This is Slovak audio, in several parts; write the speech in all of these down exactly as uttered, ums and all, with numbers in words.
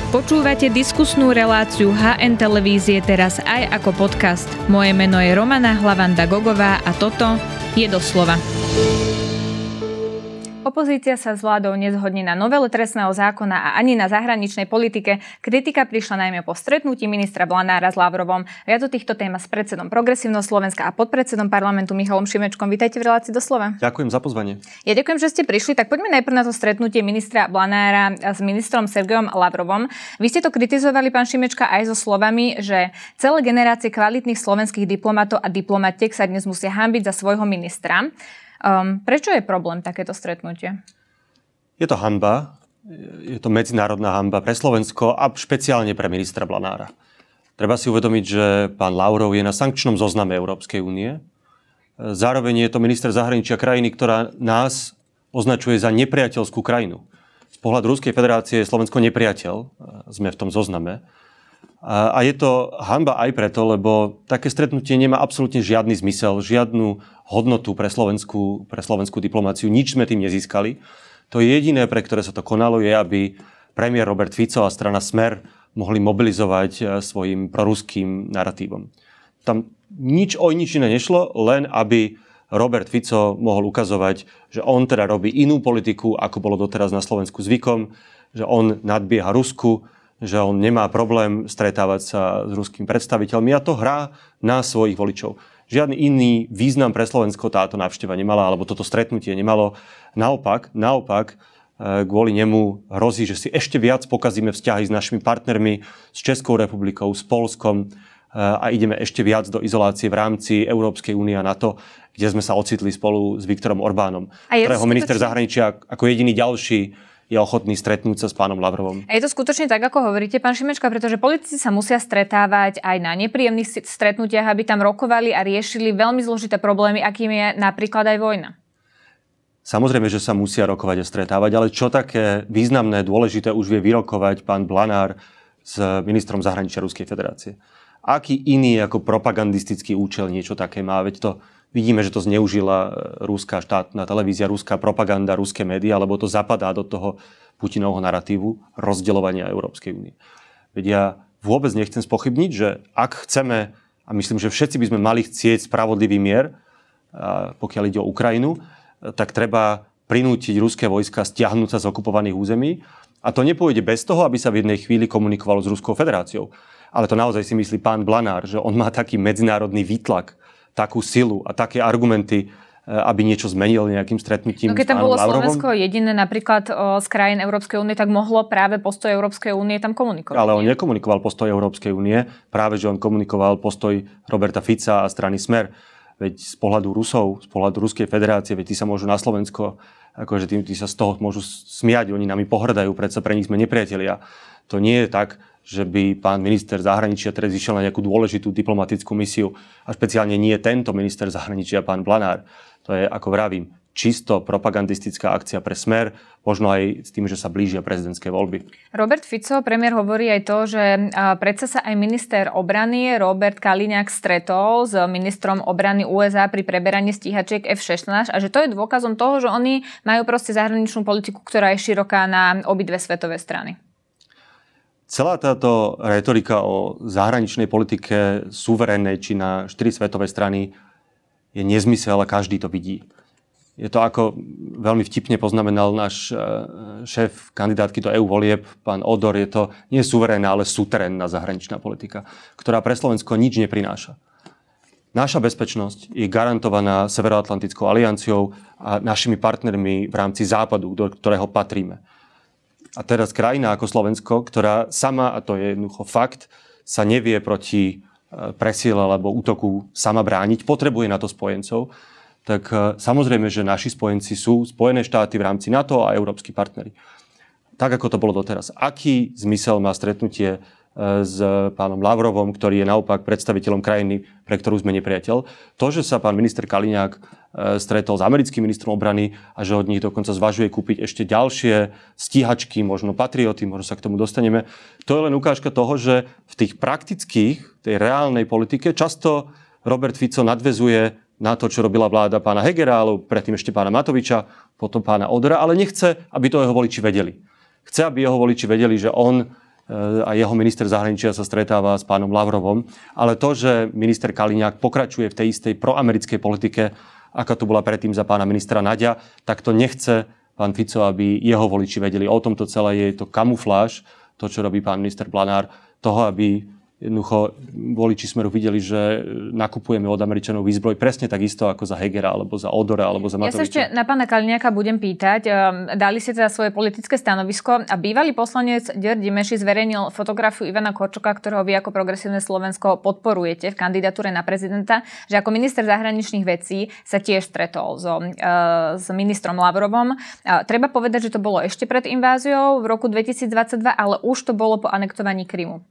Počúvate diskusnú reláciu há en televízie teraz aj ako podcast. Moje meno je Romana Hlavanda-Gogová a toto je Doslova. Opozícia sa s vládou nezhodne na novele trestného zákona a ani na zahraničnej politike. Kritika prišla najmä po stretnutí ministra Blanára s Lavrovom. Viac o týchto témach s predsedom Progresívneho Slovenska a podpredsedom parlamentu Michalom Šimečkom. Vítajte v relácii Doslova. Ďakujem za pozvanie. Ja ďakujem, že ste prišli. Tak poďme najprv na to stretnutie ministra Blanára s ministrom Sergejom Lavrovom. Vy ste to kritizovali, pán Šimečka, aj so slovami, že celé generácie kvalitných slovenských diplomatov a diplomatiek sa dnes musia hanbiť za svojho ministra. Um, prečo je problém takéto stretnutie? Je to hanba, je to medzinárodná hanba pre Slovensko a špeciálne pre ministra Blanára. Treba si uvedomiť, že pán Lavrov je na sankčnom zozname Európskej únie. Zároveň je to minister zahraničia krajiny, ktorá nás označuje za nepriateľskú krajinu. Z pohľadu Ruskej federácie je Slovensko nepriateľ, sme v tom zozname. A je to hanba aj preto, lebo také stretnutie nemá absolútne žiadny zmysel, žiadnu hodnotu pre slovenskú, pre slovenskú diplomáciu. Nič sme tým nezískali. To jediné, pre ktoré sa to konalo, je, aby premiér Robert Fico a strana Smer mohli mobilizovať svojim proruským naratívom. Tam nič o nič iné nešlo, len aby Robert Fico mohol ukazovať, že on teda robí inú politiku, ako bolo doteraz na Slovensku zvykom, že on nadbieha Rusku, že on nemá problém stretávať sa s ruskými predstaviteľmi a to hrá na svojich voličov. Žiadny iný význam pre Slovensko táto návšteva nemala, alebo toto stretnutie nemalo. Naopak, naopak, kvôli nemu hrozí, že si ešte viac pokazíme vzťahy s našimi partnermi, s Českou republikou, s Poľskom a ideme ešte viac do izolácie v rámci Európskej únie a NATO, kde sme sa ocitli spolu s Viktorom Orbánom, ktorého minister zahraničia ako jediný ďalší je ochotný stretnúť sa s pánom Lavrovom. A je to skutočne tak, ako hovoríte, pán Šimečka, pretože politici sa musia stretávať aj na nepríjemných stretnutiach, aby tam rokovali a riešili veľmi zložité problémy, akým je napríklad aj vojna. Samozrejme, že sa musia rokovať a stretávať, ale čo také významné, dôležité už vie vyrokovať pán Blanár s ministrom zahraničia Ruskej federácie? Aký iný ako propagandistický účel niečo také má? Veď to vidíme, že to zneužila ruská štátna televízia, ruská propaganda, ruské médiá, lebo to zapadá do toho Putinovho naratívu rozdeľovania Európskej únie. Veď ja vôbec nechcem spochybniť, že ak chceme, a myslím, že všetci by sme mali chcieť spravodlivý mier, pokiaľ ide o Ukrajinu, tak treba prinútiť ruské vojska stiahnuť sa z okupovaných území. A to nepôjde bez toho, aby sa v jednej chvíli komunikovalo s Ruskou federáciou. Ale to naozaj si myslí pán Blanár, že on má taký medzinárodný výtlak, takú silu a také argumenty, aby niečo zmenil nejakým stretnutím. No keď tam bolo Slovensko jediné napríklad z krajín Európskej únie, tak mohlo práve postoj Európskej únie tam komunikovať. Ale on nekomunikoval postoj Európskej únie, práve že on komunikoval postoj Roberta Fica a strany Smer. Veď z pohľadu Rusov, z pohľadu Ruskej federácie, veď tí sa môžu na Slovensko, akože tí, tí sa z toho môžu smiať, oni nami pohrdajú, predsa pre nich sme nepriatelia. To nie je tak, že by pán minister zahraničia teraz išiel na nejakú dôležitú diplomatickú misiu a špeciálne nie tento minister zahraničia, pán Blanár. To je, ako vravím, čisto propagandistická akcia pre Smer, možno aj s tým, že sa blížia prezidentské voľby. Robert Fico, premiér, hovorí aj to, že predsa sa aj minister obrany Robert Kaliňák stretol s ministrom obrany ú es á pri preberaní stíhačiek ef šestnásť a že to je dôkazom toho, že oni majú proste zahraničnú politiku, ktorá je široká na obidve svetové strany. Celá táto retorika o zahraničnej politike suverénnej či na štyri svetové strany je nezmysel a každý to vidí. Je to, ako veľmi vtipne poznamenal náš šéf kandidátky do é ú volieb, pán Odor, je to nie suverénna, ale suterénna zahraničná politika, ktorá pre Slovensko nič neprináša. Naša bezpečnosť je garantovaná Severoatlantickou alianciou a našimi partnermi v rámci Západu, do ktorého patríme. A teraz krajina ako Slovensko, ktorá sama, a to je jednoducho fakt, sa nevie proti presile alebo útoku sama brániť, potrebuje na to spojencov, tak samozrejme, že naši spojenci sú Spojené štáty v rámci NATO a európski partneri. Tak, ako to bolo doteraz. Aký zmysel má stretnutie s pánom Lavrovom, ktorý je naopak predstaviteľom krajiny, pre ktorú sme nepriateľ? To, že sa pán minister Kaliňák stretol s americkým ministrom obrany a že od nich dokonca zvažuje kúpiť ešte ďalšie stíhačky, možno patrioty, možno sa k tomu dostaneme, to je len ukážka toho, že v tých praktických, tej reálnej politike často Robert Fico nadväzuje na to, čo robila vláda pána Hegera, alebo predtým ešte pána Matoviča, potom pána Odora, ale nechce, aby to jeho voliči vedeli. Chce, aby jeho voliči vedeli, že on a jeho minister zahraničia sa stretáva s pánom Lavrovom. Ale to, že minister Kaliňák pokračuje v tej istej proamerickej politike, aká tu bola predtým za pána ministra Naďa, tak to nechce pán Fico, aby jeho voliči vedeli. O tomto celé je to kamufláž, to, čo robí pán minister Blanár, toho, aby jednoducho voliči Smeru videli, že nakupujeme od Američanov výzbroj presne takisto ako za Hegera, alebo za Odora, alebo za Matoviča. Ja sa ešte na pána Kaliňáka budem pýtať. Dali ste teda svoje politické stanovisko a bývalý poslanec György Dimeši zverejnil fotografiu Ivana Korčoka, ktorého vy ako Progresívne Slovensko podporujete v kandidatúre na prezidenta, že ako minister zahraničných vecí sa tiež stretol so, s ministrom Lavrovom. Treba povedať, že to bolo ešte pred inváziou v roku dvetisícdvadsaťdva, ale už to bolo po anektovaní Krymu.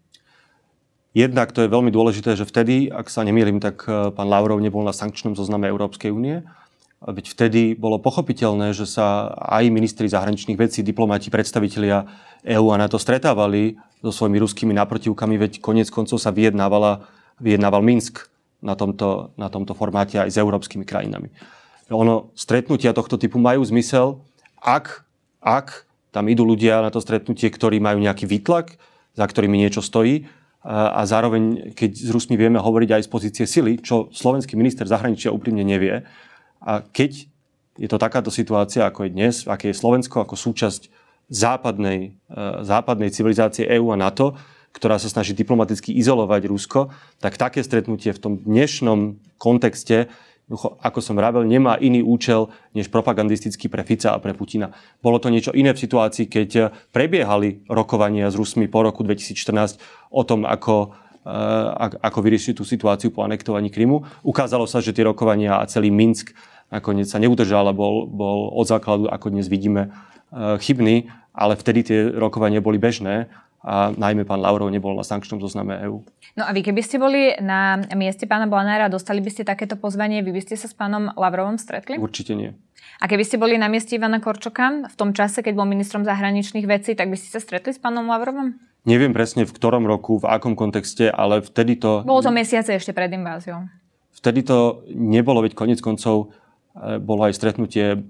Jednak to je veľmi dôležité, že vtedy, ak sa nemýlim, tak pán Lavrov nebol na sankčnom zozname Európskej únie. Veď vtedy bolo pochopiteľné, že sa aj ministri zahraničných vecí, diplomati, predstavitelia é ú a NATO stretávali so svojimi ruskými naprotivkami, veď koniec koncov sa vyjednávala, vyjednával Minsk na tomto, na tomto formáte aj s európskymi krajinami. Ono, stretnutia tohto typu majú zmysel, ak, ak tam idú ľudia na to stretnutie, ktorí majú nejaký výtlak, za ktorými niečo stojí, a zároveň, keď s Rusmi vieme hovoriť aj z pozície sily, čo slovenský minister zahraničia úprimne nevie. A keď je to takáto situácia, ako je dnes, aké je Slovensko ako súčasť západnej, západnej civilizácie é ú a NATO, ktorá sa snaží diplomaticky izolovať Rusko, tak také stretnutie v tom dnešnom kontexte, ako som vravel, nemá iný účel než propagandistický pre Fica a pre Putina. Bolo to niečo iné v situácii, keď prebiehali rokovania s Rusmi po roku dvetisícštrnásť o tom, ako, ako vyriešiť tú situáciu po anektovaní Krymu. Ukázalo sa, že tie rokovania a celý Minsk nakoniec sa neudržal a bol, bol od základu, ako dnes vidíme, chybný, ale vtedy tie rokovania boli bežné a najmä pán Lavrov nebol na sankčnom zozname é ú. No a vy keby ste boli na mieste pána Blanára, dostali by ste takéto pozvanie, vy by ste sa s pánom Lavrovom stretli? Určite nie. A keby ste boli na mieste Ivana Korčoka v tom čase, keď bol ministrom zahraničných vecí, tak by ste sa stretli s pánom Lavrovom? Neviem presne v ktorom roku, v akom kontexte, ale vtedy to... Bolo to mesiace ešte pred inváziou. Vtedy to nebolo, veď koniec koncov bolo aj stretnutie,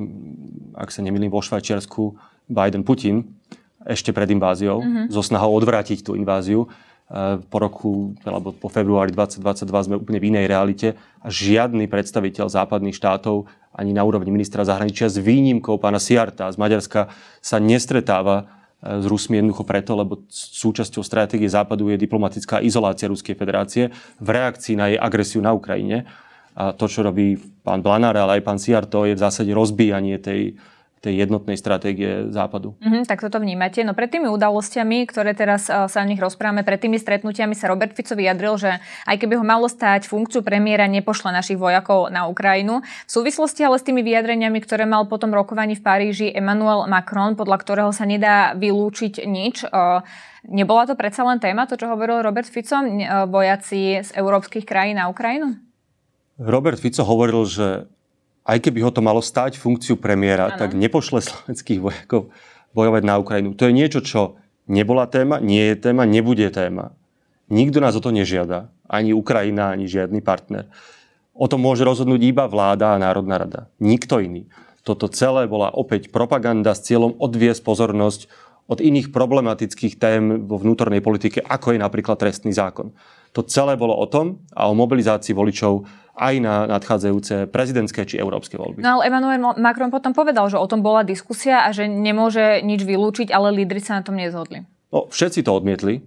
ak sa nemýlim, vo Švajčiarsku Biden-Putin ešte pred inváziou, mm-hmm. so snahou odvrátiť tú inváziu. Po roku, alebo po februári dvetisícdvadsaťdva sme úplne v inej realite a žiadny predstaviteľ západných štátov ani na úrovni ministra zahraničia s výnimkou pána Siarta z Maďarska sa nestretáva s Rusmi jednoducho preto, lebo súčasťou stratégie Západu je diplomatická izolácia Ruskej federácie v reakcii na jej agresiu na Ukrajine. A to, čo robí pán Blanár, ale aj pán Siar, to je v zásade rozbíjanie tej tej jednotnej stratégie Západu. Mm-hmm, tak toto vnímate. No pred tými udalosťami, ktoré teraz uh, sa o nich rozprávame, pred tými stretnutiami sa Robert Fico vyjadril, že aj keby ho malo stať funkciu premiéra, nepošle našich vojakov na Ukrajinu. V súvislosti ale s tými vyjadreniami, ktoré mal potom rokovaní v Paríži Emmanuel Macron, podľa ktorého sa nedá vylúčiť nič. Uh, nebola to predsa len téma, to, čo hovoril Robert Fico, uh, vojaci z európskych krajín na Ukrajinu? Robert Fico hovoril, že aj keby ho to malo stáť funkciu premiéra, ano. Tak nepošle slovenských vojakov bojovať na Ukrajinu. To je niečo, čo nebola téma, nie je téma, nebude téma. Nikto nás o to nežiada. Ani Ukrajina, ani žiadny partner. O tom môže rozhodnúť iba vláda a Národná rada. Nikto iný. Toto celé bola opäť propaganda s cieľom odviesť pozornosť od iných problematických tém vo vnútornej politike, ako je napríklad trestný zákon. To celé bolo o tom a o mobilizácii voličov aj na nadchádzajúce prezidentské či európske voľby. No ale Emmanuel Macron potom povedal, že o tom bola diskusia a že nemôže nič vylúčiť, ale lídri sa na tom nezhodli. No, všetci to odmietli.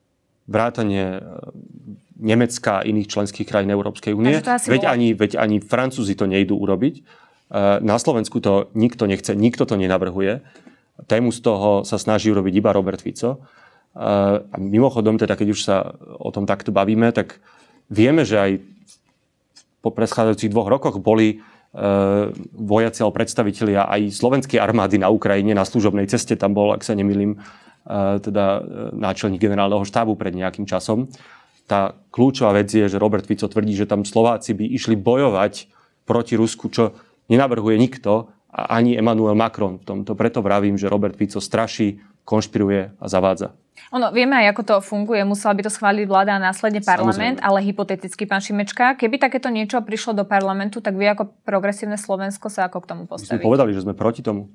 Vrátane Nemecka a iných členských krajín Európskej únie. Veď ani, veď ani Francúzi to nejdú urobiť. Na Slovensku to nikto nechce, nikto to nenavrhuje. Tému z toho sa snaží urobiť iba Robert Fico. A mimochodom, teda keď už sa o tom takto bavíme, tak vieme, že aj po predchádzajúcich dvoch rokoch boli e, vojaci alebo predstavitelia aj slovenskej armády na Ukrajine na služobnej ceste. Tam bol, ak sa nemýlim, e, teda náčelník generálneho štábu pred nejakým časom. Tá kľúčová vec je, že Robert Fico tvrdí, že tam Slováci by išli bojovať proti Rusku, čo nenavrhuje nikto a ani Emmanuel Macron v tomto. Preto vravím, že Robert Fico straší, konšpiruje a zavádza. Ono, vieme aj, ako to funguje. Musela by to schváliť vláda a následne parlament, Samozrejme. Ale hypoteticky, pán Šimečka, keby takéto niečo prišlo do parlamentu, tak vy ako Progresívne Slovensko sa ako k tomu postavíte? My sme povedali, že sme proti tomu.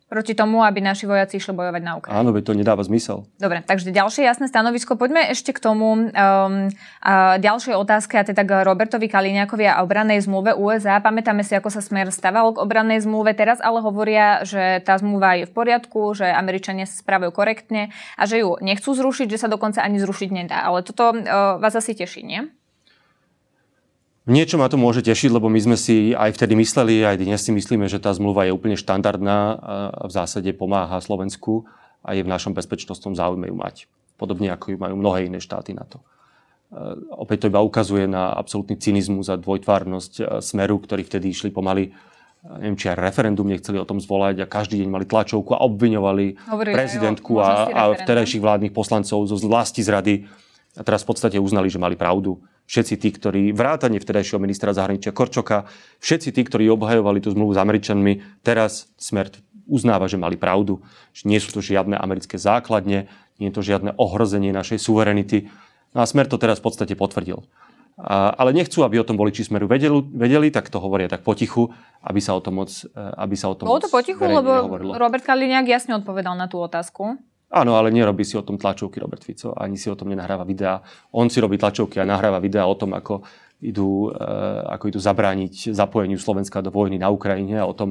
Proti tomu, aby naši vojaci išli bojovať na Ukrajinu. Áno, veď to nedáva zmysel. Dobre, takže ďalšie jasné stanovisko. Poďme ešte k tomu um, uh, ďalšej otázke, a teda k Robertovi Kaliňákovi a obrannej zmluve ú es á. Pamätáme si, ako sa Smer staval k obrannej zmluve. Teraz ale hovoria, že tá zmluva je v poriadku, že Američania sa spravujú korektne a že ju nechcú zrušiť, že sa dokonca ani zrušiť nedá. Ale toto uh, vás asi teší, nie? Niečo ma to môže tešiť, lebo my sme si aj vtedy mysleli, aj dnes si myslíme, že tá zmluva je úplne štandardná a v zásade pomáha Slovensku a je v našom bezpečnostnom záujme ju mať. Podobne ako ju majú mnohé iné štáty na to. Opäť to iba ukazuje na absolútny cynizmus a dvojtvárnosť Smeru, ktorí vtedy išli pomaly, neviem, či aj referendum nechceli o tom zvolať a každý deň mali tlačovku a obviňovali Hovorili prezidentku a, a vtedajších vládnych poslancov zo vlasti zrady. A teraz v podstate uznali, že mali pravdu. Všetci tí, ktorí vrátane vtedajšieho ministra zahraničia Korčoka, všetci tí, ktorí obhajovali tú zmluvu s Američanmi, teraz Smer uznáva, že mali pravdu. Že nie sú to žiadne americké základne, nie je to žiadne ohrozenie našej suverenity. No a Smer to teraz v podstate potvrdil. A, ale nechcú, aby o tom voliči Smeru vedeli, vedeli, tak to hovoria tak potichu, aby sa o tom moc aby sa o tom Bolo to potichu, lebo nehovorilo. Robert Kaliňák jasne odpovedal na tú otázku. Áno, ale nerobí si o tom tlačovky Robert Fico, ani si o tom nenahráva videá. On si robí tlačovky a nahráva videá o tom, ako idú, ako idú zabrániť zapojeniu Slovenska do vojny na Ukrajine a o tom,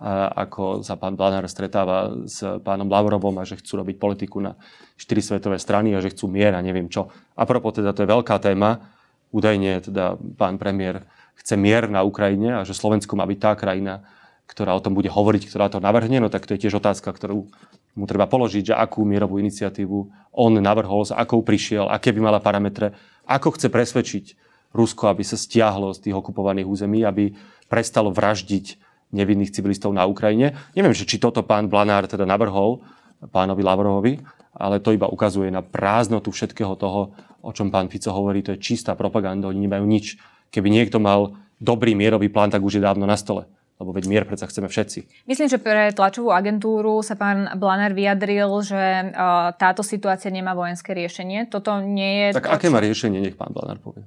ako sa pán Blanár stretáva s pánom Lavrovom a že chcú robiť politiku na štyri svetové strany a že chcú mier a neviem čo. A propos, teda to je veľká téma. Údajne teda pán premiér chce mier na Ukrajine a že Slovensko má byť tá krajina, ktorá o tom bude hovoriť, ktorá to navrhne, no tak to je tiež otázka, ktorú mu treba položiť, že akú mierovú iniciatívu on navrhol, s akou prišiel, aké by mala parametre, ako chce presvedčiť Rusko, aby sa stiahlo z tých okupovaných území, aby prestalo vraždiť nevinných civilistov na Ukrajine. Neviem, že či toto pán Blanár teda navrhol pánovi Lavrovovi, ale to iba ukazuje na prázdnotu všetkého toho, o čom pán Fico hovorí, to je čistá propaganda, oni nemajú nič. Keby niekto mal dobrý mierový plán, tak už je dávno na stole. Lebo veď mier predsa chceme všetci. Myslím, že pre tlačovú agentúru sa pán Blanár vyjadril, že uh, táto situácia nemá vojenské riešenie. Toto nie je... Tak to, aké má riešenie, nech pán Blanár povie.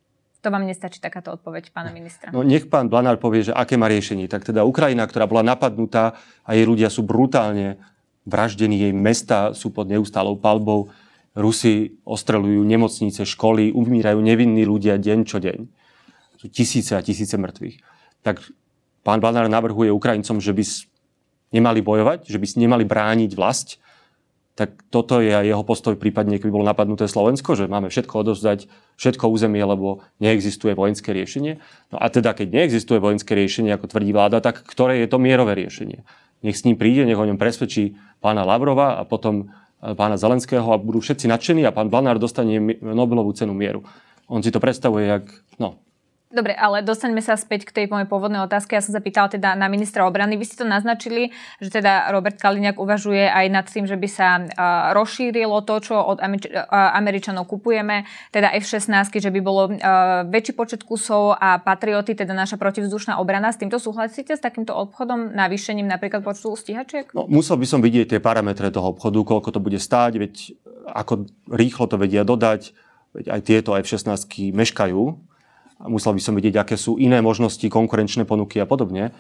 To vám nestačí takáto odpoveď pána ministra. No nech pán Blanár povie, že aké má riešenie. Tak teda Ukrajina, ktorá bola napadnutá a jej ľudia sú brutálne vraždení, jej mesta sú pod neustálou palbou, Rusi ostreľujú nemocnice, školy, umírajú nevinní ľudia deň čo deň. Sú tisíce a tisíce mŕtvych. Tak pán Blanár navrhuje Ukrajincom, že by nemali bojovať, že by nemali brániť vlast, tak toto je jeho postoj prípadne, keby bolo napadnuté Slovensko, že máme všetko odovzdať, všetko územie, lebo neexistuje vojenské riešenie. No a teda, keď neexistuje vojenské riešenie, ako tvrdí vláda, tak ktoré je to mierové riešenie? Nech s ním príde, nech o ňom presvedčí pána Lavrova a potom pána Zelenského a budú všetci nadšení a pán Blanár dostane Nobelovú cenu mieru. On si to predstavuje jak... no. Dobre, ale dostaňme sa späť k tej mojej pôvodnej otázke. Ja som sa pýtala teda na ministra obrany. Vy ste to naznačili, že teda Robert Kaliňák uvažuje aj nad tým, že by sa uh, rozšírilo to, čo od Američ- uh, Američanov kupujeme, teda ef šestnásť, že by bolo uh, väčší počet kusov a Patrioty, teda naša protivzdušná obrana. S týmto súhlasíte, s takýmto obchodom, navýšením napríklad počtu stíhačiek? No, musel by som vidieť tie parametre toho obchodu, koľko to bude stáť, veď ako rýchlo to vedia dodať, veď aj tieto ef šestnásť meškajú. A musel by som vidieť, aké sú iné možnosti, konkurenčné ponuky a podobne.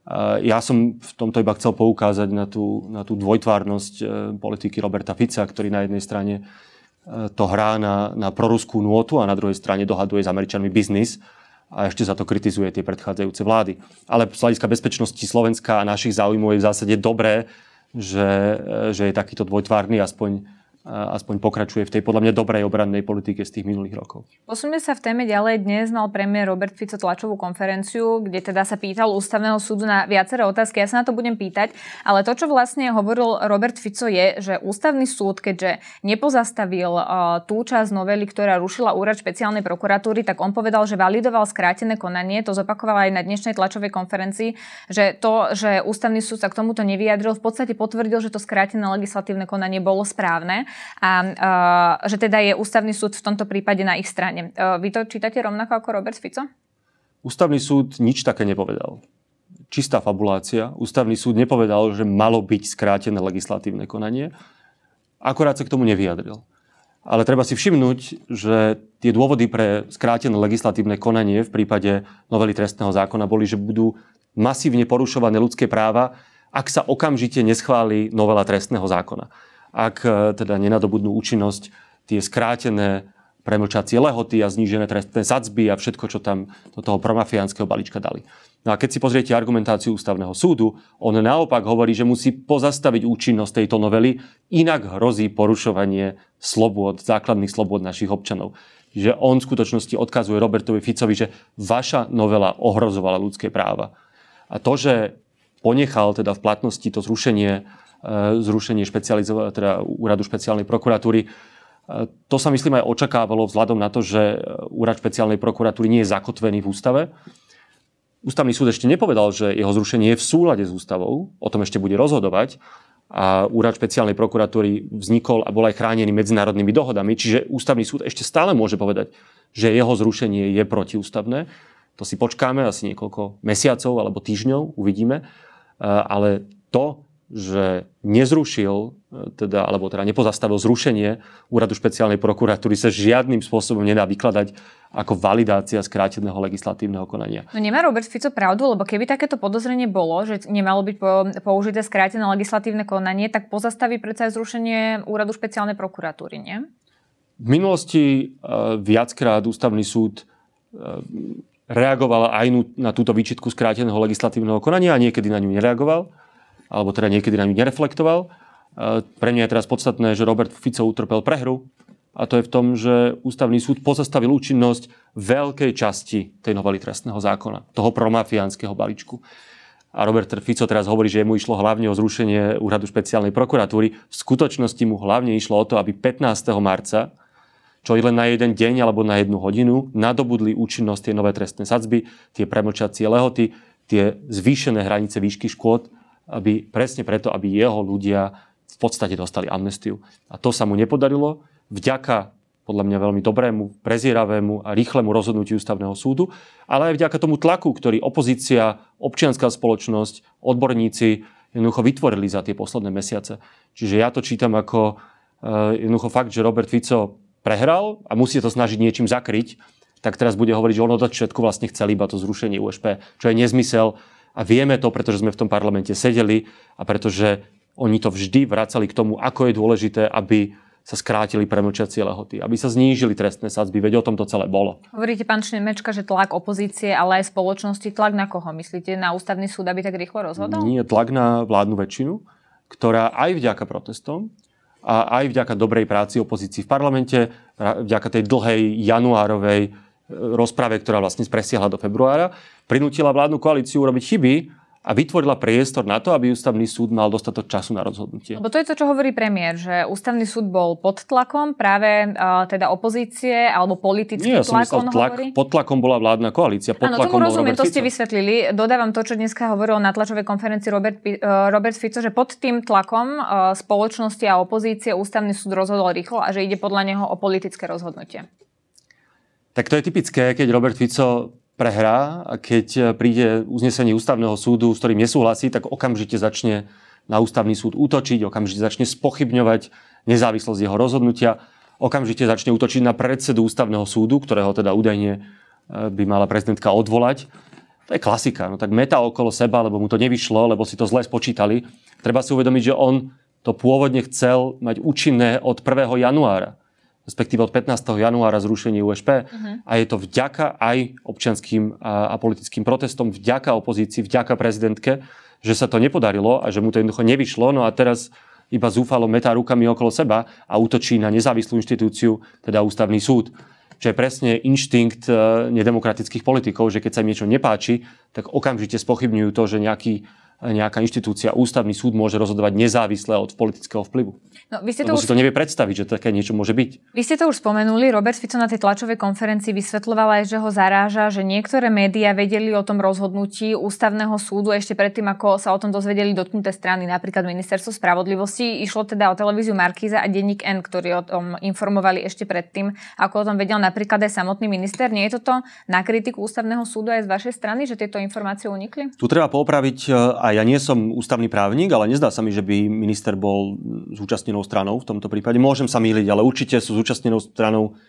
Ja som v tomto iba chcel poukázať na tú, na tú dvojtvárnosť politiky Roberta Fica, ktorý na jednej strane to hrá na, na proruskú nôtu a na druhej strane dohaduje s Američanmi biznis a ešte za to kritizuje tie predchádzajúce vlády. Ale z hľadiska bezpečnosti Slovenska a našich záujmov je v zásade dobré, že, že je takýto dvojtvárny, aspoň aspoň pokračuje v tej podľa mňa dobrej obrannej politike z tých minulých rokov. Posuňme sa v téme ďalej. Dnes mal premiér Robert Fico tlačovú konferenciu, kde teda sa pýtal Ústavného súdu na viaceré otázky. Ja sa na to budem pýtať, ale to, čo vlastne hovoril Robert Fico je, že Ústavný súd, keďže nepozastavil uh, tú časť novely, ktorá rušila úrad špeciálnej prokuratúry, tak on povedal, že validoval skrátené konanie. To zopakoval aj na dnešnej tlačovej konferencii, že to, že Ústavný súd sa k tomuto nevyjadril, v podstate potvrdil, že to skrátené legislatívne konanie bolo správne. A uh, že teda je Ústavný súd v tomto prípade na ich strane. Uh, vy to čítate rovnako ako Robert Fico? Ústavný súd nič také nepovedal. Čistá fabulácia. Ústavný súd nepovedal, že malo byť skrátené legislatívne konanie. Akorát sa k tomu nevyjadril. Ale treba si všimnúť, že tie dôvody pre skrátené legislatívne konanie v prípade novely trestného zákona boli, že budú masívne porušované ľudské práva ak sa okamžite neschváli novela trestného zákona. Ak teda nenadobudnú účinnosť tie skrátené premlčacie lehoty a znížené trestné sadzby a všetko, čo tam do toho promafiánskeho balíčka dali. No a keď si pozriete argumentáciu Ústavného súdu, on naopak hovorí, že musí pozastaviť účinnosť tejto novely, inak hrozí porušovanie slobôd, základných slobôd našich občanov. Že on v skutočnosti odkazuje Robertovi Ficovi, že vaša novela ohrozovala ľudské práva. A to, že ponechal teda v platnosti to zrušenie, zrušenie teda úradu špeciálnej prokuratúry, to sa myslím aj očakávalo vzhľadom na to, že úrad špeciálnej prokuratúry nie je zakotvený v ústave. Ústavný súd ešte nepovedal, že jeho zrušenie je v súlade s ústavou, o tom ešte bude rozhodovať. A úrad špeciálnej prokuratúry vznikol a bol aj chránený medzinárodnými dohodami, čiže ústavný súd ešte stále môže povedať, že jeho zrušenie je protiústavné. To si počkáme asi niekoľko mesiacov alebo týždňov, uvidíme. Ale to, že nezrušil, teda, alebo teda nepozastavil zrušenie úradu špeciálnej prokuratúry, sa žiadnym spôsobom nedá vykladať ako validácia skráteného legislatívneho konania. No nemá Robert Fico pravdu, lebo keby takéto podozrenie bolo, že nemalo byť použité skrátené legislatívne konanie, tak pozastaví predsa aj zrušenie úradu špeciálnej prokuratúry, nie? V minulosti uh, viackrát ústavný súd uh, reagoval aj na túto výčitku skráteného legislatívneho konania a niekedy na ňu nereagoval, alebo teda niekedy na ňu nereflektoval. Pre mňa je teraz podstatné, že Robert Fico utrpel prehru a to je v tom, že ústavný súd pozastavil účinnosť veľkej časti tej novely trestného zákona, toho promafiánskeho balíčku. A Robert Fico teraz hovorí, že mu išlo hlavne o zrušenie úradu špeciálnej prokuratúry. V skutočnosti mu hlavne išlo o to, aby pätnásteho marca, čo len na jeden deň alebo na jednu hodinu, nadobudli účinnosť tie nové trestné sadzby, tie premlčacie lehoty, tie zvýšené hranice výšky škôd, aby presne preto, aby jeho ľudia v podstate dostali amnestiu. A to sa mu nepodarilo vďaka, podľa mňa veľmi dobrému, prezieravému a rýchlemu rozhodnutiu ústavného súdu, ale aj vďaka tomu tlaku, ktorý opozícia, občianska spoločnosť, odborníci jednoducho vytvorili za tie posledné mesiace. Čiže ja to čítam ako uh, jednoducho fakt, že Robert Fico prehral a musí to snažiť niečím zakryť, tak teraz bude hovoriť, že on od začiatku vlastne chcel iba to zrušenie ú es pé, čo je nezmysel. A vieme to, pretože sme v tom parlamente sedeli a pretože oni to vždy vracali k tomu, ako je dôležité, aby sa skrátili premlčacie lehoty, aby sa znížili trestné sadzby, veď o tom to celé bolo. Hovoríte, pán Šimečka, že tlak opozície, ale aj spoločnosti, tlak na koho? Myslíte, na ústavný súd, aby tak rýchlo rozhodol? Nie, tlak na vládnu väčšinu, ktorá aj vďaka protestom a aj vďaka dobrej práci opozícii v parlamente, vďaka tej dlhej januárovej rozprave, ktorá vlastne presiahla do februára, prinútila vládnu koalíciu urobiť chyby a vytvorila priestor na to, aby ústavný súd mal dostatok času na rozhodnutie. Lebo to je to, čo hovorí premiér, že ústavný súd bol pod tlakom práve uh, teda opozície alebo politický Nie, tlak, som myslel, on tlak, hovorí? pod tlakom bola vládna koalícia, pod Áno, tlakom tomu bol rozumiem, Robert to ste Fico. vysvetlili. Dodávam to, čo dneska hovoril na tlačovej konferencii Robert, uh, Robert Fico, že pod tým tlakom uh, spoločnosti a opozície ústavný súd rozhodol rýchlo a že ide podľa neho o politické rozhodnutie. Tak to je typické, keď Robert Fico prehrá a keď príde uznesenie ústavného súdu, s ktorým nesúhlasí, tak okamžite začne na ústavný súd útočiť, okamžite začne spochybňovať nezávislosť jeho rozhodnutia, okamžite začne útočiť na predsedu ústavného súdu, ktorého teda údajne by mala prezidentka odvolať. To je klasika. No tak metá okolo seba, lebo mu to nevyšlo, lebo si to zle spočítali. Treba si uvedomiť, že on to pôvodne chcel mať účinné od prvého januára. Respektíve od pätnásteho januára zrušenie ú es pé. Uh-huh. A je to vďaka aj občianskym a, a politickým protestom, vďaka opozícii, vďaka prezidentke, že sa to nepodarilo a že mu to jednoducho nevyšlo. No a teraz iba zúfalo metá rukami okolo seba a útočí na nezávislú inštitúciu, teda ústavný súd. Čo je presne inštinkt nedemokratických politikov, že keď sa im niečo nepáči, tak okamžite spochybňujú to, že nejaký nejaká inštitúcia, ústavný súd môže rozhodovať nezávisle od politického vplyvu. No, vy ste to Lebo už... si to nevie predstaviť, že také niečo môže byť. Vy ste to už spomenuli, Robert Fico na tej tlačovej konferencii vysvetľoval aj, že ho zaráža, že niektoré médiá vedeli o tom rozhodnutí ústavného súdu ešte predtým, ako sa o tom dozvedeli dotknuté strany, napríklad Ministerstvo spravodlivosti. Išlo teda o televíziu Markíza a denník N, ktorí o tom informovali ešte predtým, ako o tom vedel napríklad aj samotný minister. Nie je toto na kritiku ústavného súdu aj z vašej strany, že tieto informácie unikli? Tu treba poopraviť aj ja nie som ústavný právnik, ale nezdá sa mi, že by minister bol zúčastnenou stranou v tomto prípade. Môžem sa mýliť, ale určite sú zúčastnenou stranou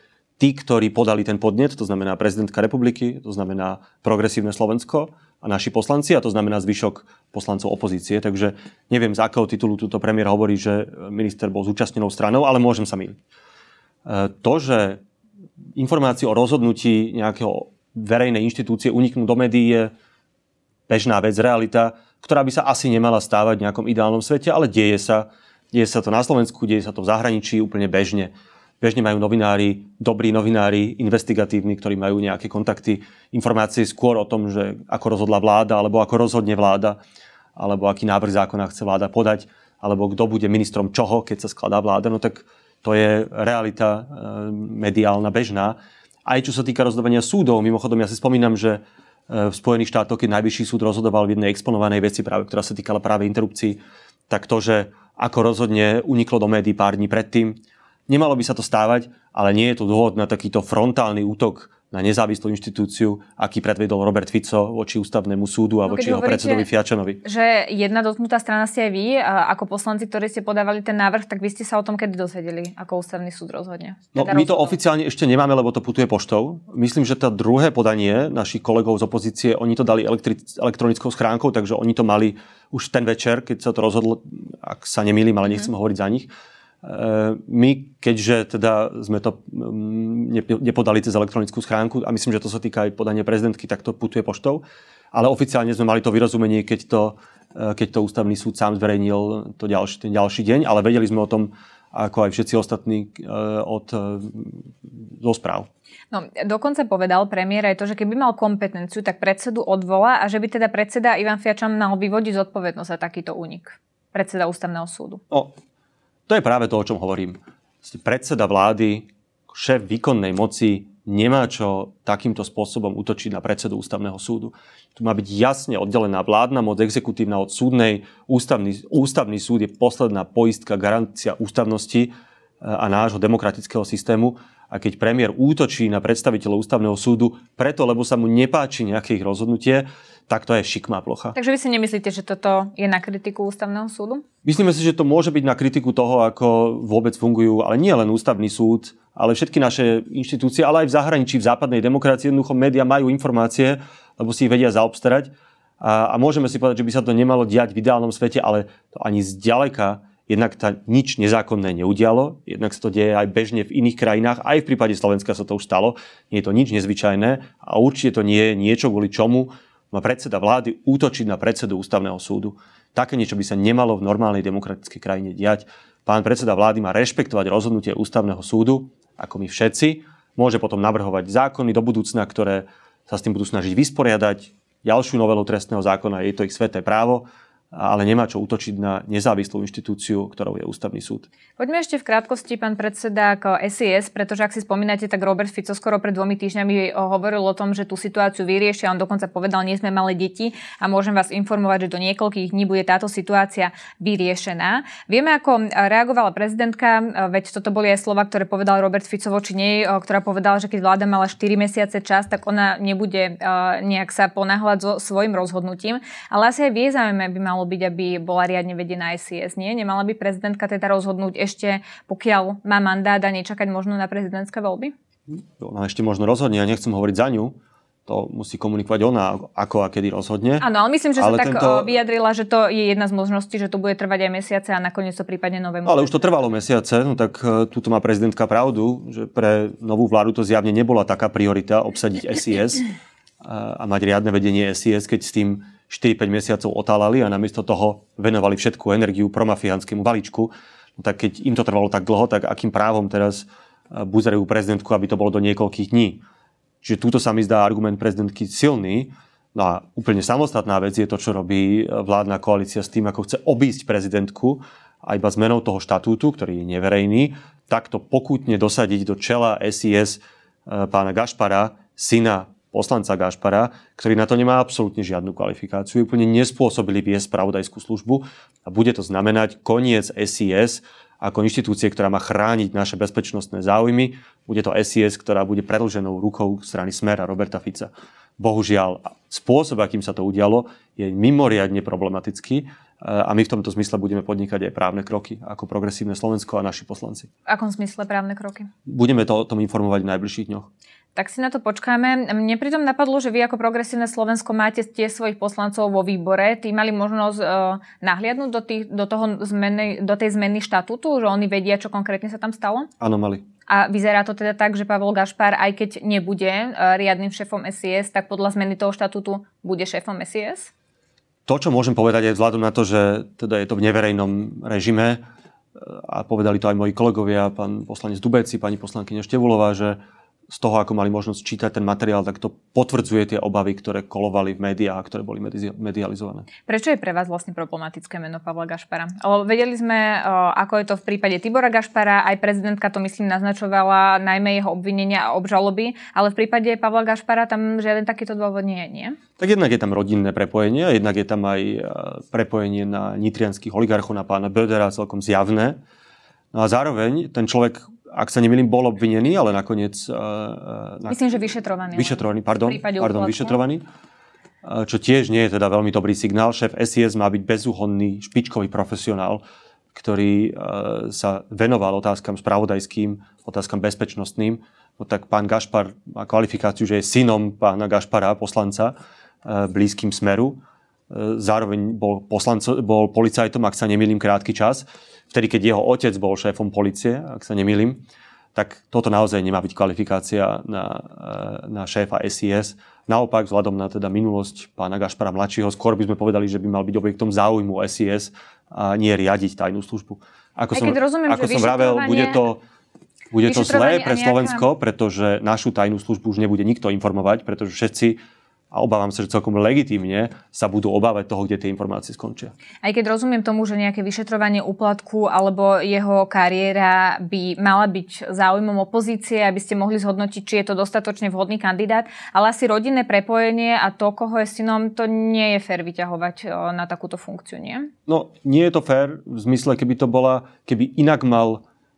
tí, ktorí podali ten podnet, to znamená prezidentka republiky, to znamená Progresívne Slovensko a naši poslanci, a to znamená zvyšok poslancov opozície. Takže neviem, z akého titulu túto premiér hovorí, že minister bol zúčastnenou stranou, ale môžem sa myliť. To, že informácie o rozhodnutí nejakého verejnej inštitúcie uniknú do médií, je bežná vec, realita, ktorá by sa asi nemala stávať v nejakom ideálnom svete, ale deje sa. Deje sa to na Slovensku, deje sa to v zahraničí úplne bežne. Bežne majú novinári, dobrí novinári, investigatívni, ktorí majú nejaké kontakty, informácie skôr o tom, že ako rozhodla vláda, alebo ako rozhodne vláda, alebo aký návrh zákona chce vláda podať, alebo kto bude ministrom čoho, keď sa skladá vláda. No tak to je realita e, mediálna, bežná. Aj čo sa týka rozhodovania súdov, mimochodom ja si spomínam, že e, v Spojených štátoch, keď najvyšší súd rozhodoval v jednej exponovanej veci, práve, ktorá sa týkala práve interrupcií, tak to, že ako rozhodne uniklo do médií pár dní predtým, nemalo by sa to stávať, ale nie je to dôvod na takýto frontálny útok na nezávislú inštitúciu, aký predvedol Robert Fico voči ústavnému súdu a no, voči jeho predsedovi Fiačanovi. Že jedna dotknutá strana ste aj vy, ako poslanci, ktorí ste podávali ten návrh, tak vy ste sa o tom kedy dozvedeli, ako ústavný súd rozhodne? No, teda my to oficiálne ešte nemáme, lebo to putuje poštou. Myslím, že to druhé podanie našich kolegov z opozície, oni to dali elektri- elektronickou schránkou, takže oni to mali už ten večer, keď sa to rozhodlo, ak sa nemýlim, ale nechcem mm. hovoriť za nich. My, keďže teda sme to nepodali cez elektronickú schránku, a myslím, že to sa týka aj podania prezidentky, tak to putuje poštou, ale oficiálne sme mali to vyrozumenie, keď to, keď to ústavný súd sám zverejnil to ďalší, ten ďalší deň, ale vedeli sme o tom, ako aj všetci ostatní, od zo správ. No, dokonca povedal premiér aj to, že keby mal kompetenciu, tak predsedu odvolá a že by teda predseda Ivan Fiačan mal vyvodiť zodpovednosť za takýto únik. Predseda ústavného súdu. No. To je práve to, o čom hovorím. Predseda vlády, šéf výkonnej moci nemá čo takýmto spôsobom útočiť na predsedu ústavného súdu. Tu má byť jasne oddelená vládna moc, exekutívna od súdnej. Ústavný, ústavný súd je posledná poistka, garancia ústavnosti a nášho demokratického systému. A keď premiér útočí na predstaviteľov ústavného súdu preto, lebo sa mu nepáči nejaké ich rozhodnutie, tak to je šikmá plocha. Takže vy si nemyslíte, že toto je na kritiku ústavného súdu? Myslíme si, že to môže byť na kritiku toho, ako vôbec fungujú, ale nie len ústavný súd, ale všetky naše inštitúcie, ale aj v zahraničí, v západnej demokracii, jednoducho médiá majú informácie, lebo si ich vedia zaobstarať. A, a môžeme si povedať, že by sa to nemalo diať v ideálnom svete, ale to ani zďaleka jednak tá nič nezákonné neudialo, jednak sa to deje aj bežne v iných krajinách, aj v prípade Slovenska sa to už stalo. Nie je to nič nezvyčajné a určite to nie je niečo, kvôli čomu má predseda vlády útočiť na predsedu ústavného súdu. Také niečo by sa nemalo v normálnej demokratickej krajine diať. Pán predseda vlády má rešpektovať rozhodnutie ústavného súdu, ako my všetci. Môže potom navrhovať zákony do budúcna, ktoré sa s tým budú snažiť vysporiadať. Ďalšiu novelu trestného zákona, je to ich sväté právo, ale nemá čo útočiť na nezávislú inštitúciu, ktorou je ústavný súd. Poďme ešte v krátkosti, pán predseda, k es í es, pretože ak si spomínate, tak Robert Fico skoro pred dvomi týždňami hovoril o tom, že tú situáciu vyriešia. On dokonca povedal, nie sme malé deti a môžem vás informovať, že do niekoľkých dní bude táto situácia vyriešená. Vieme, ako reagovala prezidentka, veď toto boli aj slova, ktoré povedal Robert Fico voči nej, ktorá povedala, že keď vláda mala štyri mesiace čas, tak ona nebude nejak sa ponáhľať so svojím rozhodnutím, ale asi aj v jej záujme by malo byť, aby bola riadne vedená es í es, nie? Nemala by prezidentka teda rozhodnúť ešte, pokiaľ má mandát a nečakať možno na prezidentské voľby? Ona ešte možno rozhodne, ja nechcem hovoriť za ňu. To musí komunikovať ona, ako a kedy rozhodne. Áno, ale myslím, že ale sa tento... tak vyjadrila, že to je jedna z možností, že to bude trvať aj mesiace a nakoniec to prípadne nové. Ale už to trvalo mesiace, no tak tuto má prezidentka pravdu, že pre novú vládu to zjavne nebola taká priorita obsadiť es í es a, a mať riadne vedenie es í es, keď s tým štyri päť mesiacov otálali a namiesto toho venovali všetku energiu promafiánskému balíčku. No tak keď im to trvalo tak dlho, tak akým právom teraz buzerajú prezidentku, aby to bolo do niekoľkých dní. Čiže túto sa mi zdá argument prezidentky silný. No a úplne samostatná vec je to, čo robí vládna koalícia s tým, ako chce obísť prezidentku a iba zmenou toho štatútu, ktorý je neverejný, takto pokútne dosadiť do čela es í es pána Gašpara, syna poslanca Gašpara, ktorý na to nemá absolútne žiadnu kvalifikáciu, je úplne nespôsobili viesť spravodajskú službu a bude to znamenať koniec es í es ako inštitúcie, ktorá má chrániť naše bezpečnostné záujmy. Bude to es í es, ktorá bude predĺženou rukou strany Smer a Roberta Fica. Bohužiaľ, spôsob, akým sa to udialo, je mimoriadne problematický a my v tomto zmysle budeme podnikať aj právne kroky ako Progresívne Slovensko a naši poslanci. V akom zmysle právne kroky? Budeme to o tom informovať v najbližších dňoch. Tak si na to počkáme. Mne pritom napadlo, že vy ako Progresívne Slovensko máte tie svojich poslancov vo výbore. Tí mali možnosť e, nahliadnúť do, tých, do, toho zmeny, do tej zmeny štatútu, že oni vedia, čo konkrétne sa tam stalo? Áno, mali. A vyzerá to teda tak, že Pavol Gašpar, aj keď nebude e, riadnym šéfom es í es, tak podľa zmeny toho štatútu bude šéfom es í es? To, čo môžem povedať, je vzhľadom na to, že teda je to v neverejnom režime a povedali to aj moji kolegovia, pán poslanec Dubeci, pani poslankyňa Števulová, že z toho, ako mali možnosť čítať ten materiál, tak to potvrdzuje tie obavy, ktoré kolovali v médiách a ktoré boli medializované. Prečo je pre vás vlastne problematické meno Pavla Gašpara? Lebo vedeli sme, ako je to v prípade Tibora Gašpara, aj prezidentka to, myslím, naznačovala najmä jeho obvinenia a obžaloby, ale v prípade Pavla Gašpara tam žiaden takýto dôvod nie je, nie? Tak jednak je tam rodinné prepojenie, a jednak je tam aj prepojenie na nitrianskych oligarchov, na pána Bödera, celkom zjavné. No a zároveň ten človek, ak sa nemýlim, bol obvinený, ale nakoniec... Uh, Myslím, že vyšetrovaný. Vyšetrovaný, pardon. Pardon, vyšetrovaný. Uh, čo tiež nie je teda veľmi dobrý signál. Šéf es í es má byť bezúhonný, špičkový profesionál, ktorý uh, sa venoval otázkam spravodajským, otázkam bezpečnostným. No tak pán Gašpar má kvalifikáciu, že je synom pána Gašpara, poslanca, uh, blízkym Smeru. Uh, zároveň bol, poslanco, bol policajtom, ak sa nemýlim, krátky čas. Vtedy, keď jeho otec bol šéfom polície, ak sa nemýlim, tak toto naozaj nemá byť kvalifikácia na, na šéfa es í es. Naopak, vzhľadom na teda minulosť pána Gašpara mladšieho, skôr by sme povedali, že by mal byť objektom záujmu es í es a nie riadiť tajnú službu. Ako som, rozumiem, ako som vravel, bude to, bude to zlé pre Slovensko, pretože našu tajnú službu už nebude nikto informovať, pretože všetci, a obávam sa, že celkom legitímne, sa budú obávať toho, kde tie informácie skončia. Aj keď rozumiem tomu, že nejaké vyšetrovanie úplatku alebo jeho kariéra by mala byť záujmom opozície, aby ste mohli zhodnotiť, či je to dostatočne vhodný kandidát, ale asi rodinné prepojenie a to, koho je synom, to nie je fér vyťahovať na takúto funkciu, nie? No, nie je to fér v zmysle, keby to bola, keby inak mal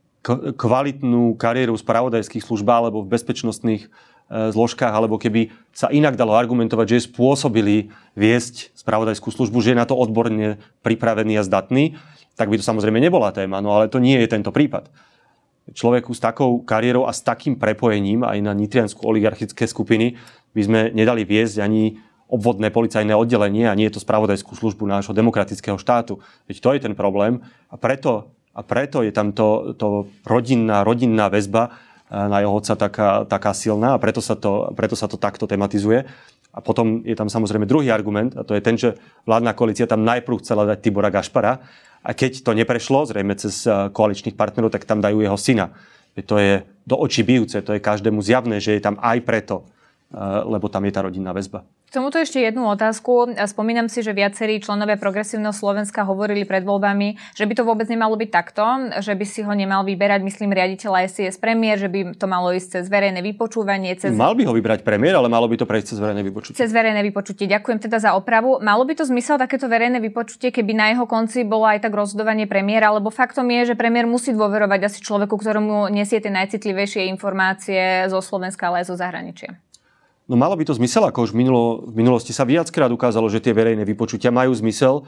kvalitnú kariéru v spravodajských službách alebo v bezpečnostných zložkách, alebo keby sa inak dalo argumentovať, že je spôsobili viesť spravodajskú službu, že je na to odborne pripravený a zdatný, tak by to samozrejme nebola téma. No ale to nie je tento prípad. Človeku s takou kariérou a s takým prepojením aj na nitrianskú oligarchické skupiny by sme nedali viesť ani obvodné policajné oddelenie a nie je to spravodajskú službu nášho demokratického štátu. Veď to je ten problém a preto, a preto je tam to, to rodinná, rodinná väzba na jeho otca taká, taká silná a preto sa, to, preto sa to takto tematizuje. A potom je tam samozrejme druhý argument a to je ten, že vládna koalícia tam najprv chcela dať Tibora Gašpara a keď to neprešlo, zrejme cez koaličných partnerov, tak tam dajú jeho syna. To je do očí bijúce, to je každému zjavné, že je tam aj preto, lebo tam je tá rodinná väzba. K tomuto ešte jednu otázku. Spomínam si, že viacerí členovia Progresívneho Slovenska hovorili pred voľbami, že by to vôbec nemalo byť takto, že by si ho nemal vyberať, myslím, riaditeľ es í es premiér, že by to malo ísť cez verejné vypočúvanie. Cez... Mal by ho vybrať premiér, ale malo by to prejsť cez verejné vypočutie. Cez verejné vypočutie. Ďakujem teda za opravu. Malo by to zmysel takéto verejné vypočutie, keby na jeho konci bolo aj tak rozhodovanie premiéra, lebo faktom je, že premiér musí dôverovať asi človeku, ktorému nesie tie najcitlivejšie informácie zo Slovenska, ale aj zo zahraničia. No malo by to zmysel, ako už v, minulo, v minulosti sa viackrát ukázalo, že tie verejné vypočutia majú zmysel.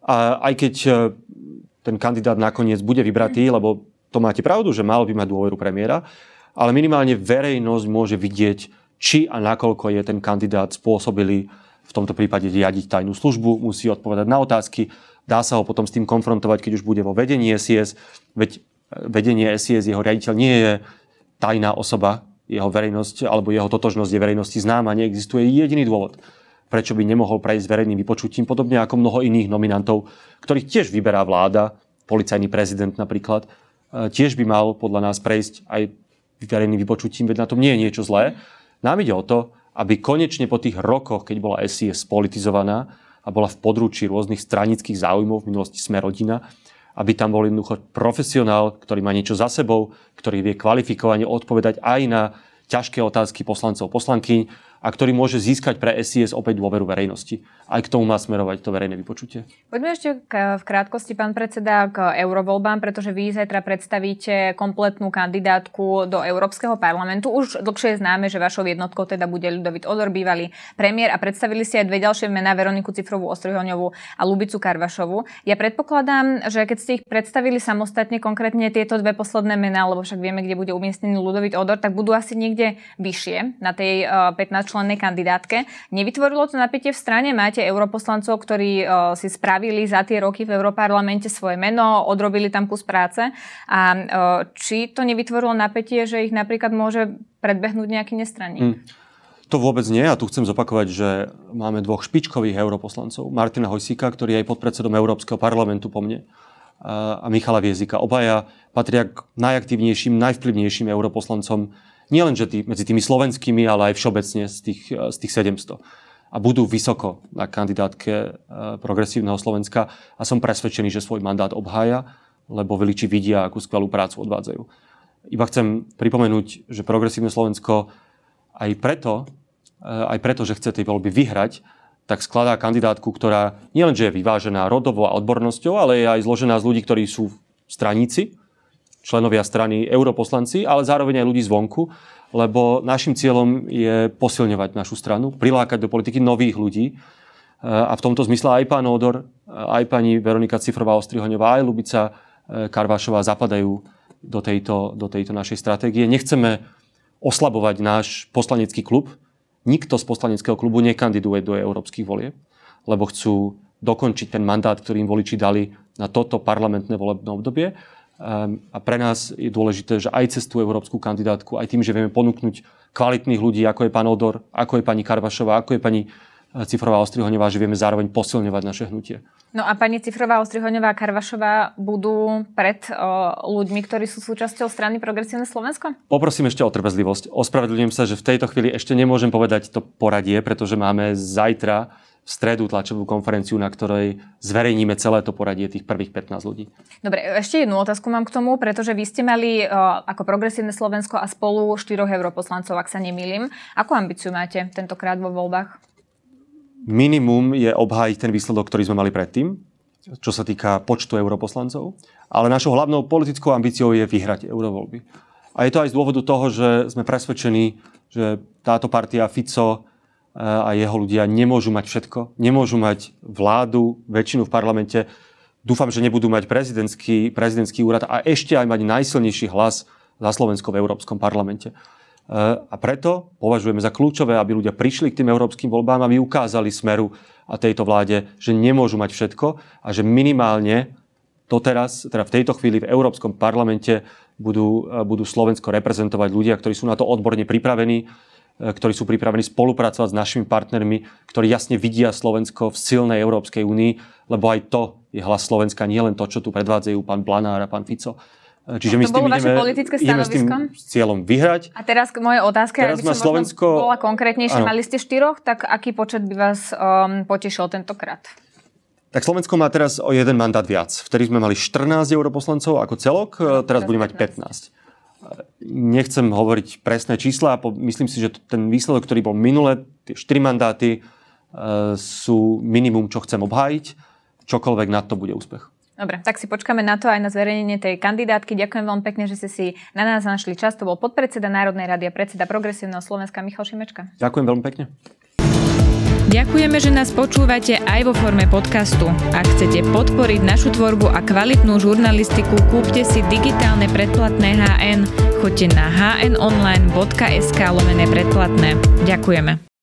A aj keď ten kandidát nakoniec bude vybratý, lebo to máte pravdu, že mal by mať dôveru premiéra, ale minimálne verejnosť môže vidieť, či a nakoľko je ten kandidát spôsobilý v tomto prípade riadiť tajnú službu, musí odpovedať na otázky, dá sa ho potom s tým konfrontovať, keď už bude vo vedení es í es, veď vedenie es í es, jeho riaditeľ nie je tajná osoba, jeho verejnosť alebo jeho totožnosť je verejnosti známa, neexistuje jediný dôvod, prečo by nemohol prejsť verejným vypočutím, podobne ako mnoho iných nominantov, ktorých tiež vyberá vláda, policajný prezident napríklad, tiež by mal podľa nás prejsť aj verejným vypočutím, veď na tom nie je niečo zlé. Nám ide o to, aby konečne po tých rokoch, keď bola es í es spolitizovaná a bola v područí rôznych stranických záujmov, v minulosti Sme rodina, aby tam bol jednoducho profesionál, ktorý má niečo za sebou, ktorý vie kvalifikovane odpovedať aj na ťažké otázky poslancov, poslankyň a a ktorý môže získať pre es í es opäť dôveru verejnosti. Aj k tomu má smerovať to verejné vypočutie. Poďme ešte k, v krátkosti, pán predseda, k eurovoľbám, pretože vy zajtra predstavíte kompletnú kandidátku do Európskeho parlamentu. Už dlhšie je známe, že vašou jednotkou teda bude Ľudovít Odor, bývalý premiér, a predstavili ste aj dve ďalšie mená, Veroniku Cifrovú Ostrihoňovú a Lubicu Karvašovu. Ja predpokladám, že keď ste ich predstavili samostatne, konkrétne tieto dve posledné mená, lebo však vieme, kde bude umiestnený Ľudovít Odor, tak budú asi niekde vyššie na tej pätnásťčlennej kandidátke. Nevytvorilo to napätie v strane? Máte europoslancov, ktorí uh, si spravili za tie roky v Europarlamente svoje meno, odrobili tam kus práce. A uh, či to nevytvorilo napätie, že ich napríklad môže predbehnúť nejaký nestranník? Hmm. To vôbec nie. A tu chcem zopakovať, že máme dvoch špičkových europoslancov. Martina Hojsíka, ktorý je aj podpredsedom Európskeho parlamentu po mne, a Michala Viezika. Obaja patria k najaktívnejším, najvplyvnejším europoslancom nielen že tý, medzi tými slovenskými, ale aj všeobecne z tých, z tých sedemsto. A budú vysoko na kandidátke Progresívneho Slovenska a som presvedčený, že svoj mandát obhája, lebo voliči vidia, akú skvelú prácu odvádzajú. Iba chcem pripomenúť, že Progresívne Slovensko aj preto, aj preto, že chce tej voľby vyhrať, tak skladá kandidátku, ktorá nielenže je vyvážená rodovo a odbornosťou, ale je aj zložená z ľudí, ktorí sú straníci, členovia strany, europoslanci, ale zároveň aj ľudí zvonku, lebo našim cieľom je posilňovať našu stranu, prilákať do politiky nových ľudí. A v tomto zmysle aj pán Odor, aj pani Veronika Cifrová Ostrihoňová, aj Lubica Karvašová zapadajú do tejto, do tejto našej stratégie. Nechceme oslabovať náš poslanecký klub. Nikto z poslaneckého klubu nekandiduje do európskych volieb, lebo chcú dokončiť ten mandát, ktorý im voliči dali na toto parlamentné volebné obdobie. A pre nás je dôležité, že aj cez tú európsku kandidátku, aj tým, že vieme ponúknuť kvalitných ľudí, ako je pán Odor, ako je pani Karvašová, ako je pani Cifrová Ostrihoňová, že vieme zároveň posilňovať naše hnutie. No a pani Cifrová Ostrihoňová a Karvašová budú pred o, ľuďmi, ktorí sú súčasťou strany Progresívne Slovensko? Poprosím ešte o trpezlivosť. Ospravedlňujem sa, že v tejto chvíli ešte nemôžem povedať to poradie, pretože máme zajtra v stredu tlačovú konferenciu, na ktorej zverejníme celé to poradie tých prvých pätnásť ľudí. Dobre, ešte jednu otázku mám k tomu, pretože vy ste mali uh, ako Progresívne Slovensko a spolu štyroch europoslancov, ak sa nemýlim. Akú ambíciu máte tentokrát vo voľbách? Minimum je obhájiť ten výsledok, ktorý sme mali predtým, čo sa týka počtu europoslancov, ale našou hlavnou politickou ambíciou je vyhrať eurovoľby. A je to aj z dôvodu toho, že sme presvedčení, že táto partia Fico a jeho ľudia nemôžu mať všetko. Nemôžu mať vládu, väčšinu v parlamente. Dúfam, že nebudú mať prezidentský, prezidentský úrad a ešte aj mať najsilnejší hlas za Slovensko v Európskom parlamente. A preto považujeme za kľúčové, aby ľudia prišli k tým európskym voľbám, aby ukázali Smeru a tejto vláde, že nemôžu mať všetko a že minimálne doteraz, teda v tejto chvíli v Európskom parlamente budú, budú Slovensko reprezentovať ľudia, ktorí sú na to odborne pripravení, ktorí sú pripravení spolupracovať s našimi partnermi, ktorí jasne vidia Slovensko v silnej Európskej únii, lebo aj to je hlas Slovenska, nie len to, čo tu predvádzajú pán Blanár a pán Fico. Čiže my s tým ideme, ideme s tým cieľom vyhrať. A teraz k mojej otázke, teraz aby som Slovensko... bola konkrétnejšia, mali ste štyroch, tak aký počet by vás um, potešil tentokrát? Tak Slovensko má teraz o jeden mandát viac. Vtedy sme mali štrnásť europoslancov ako celok, teraz bude mať pätnásť. Nechcem hovoriť presné čísla, myslím si, že ten výsledok, ktorý bol minule, tie štyri mandáty sú minimum, čo chcem obhájiť. Čokoľvek na to bude úspech. Dobre, tak si počkáme na to aj na zverejnenie tej kandidátky. Ďakujem veľmi pekne, že ste si na nás našli čas. To bol podpredseda Národnej rady a predseda Progresívneho Slovenska Michal Šimečka. Ďakujem veľmi pekne. Ďakujeme, že nás počúvate aj vo forme podcastu. Ak chcete podporiť našu tvorbu a kvalitnú žurnalistiku, kúpte si digitálne predplatné há en. Choďte na hnonline bodka es ká lomeno predplatné. Ďakujeme.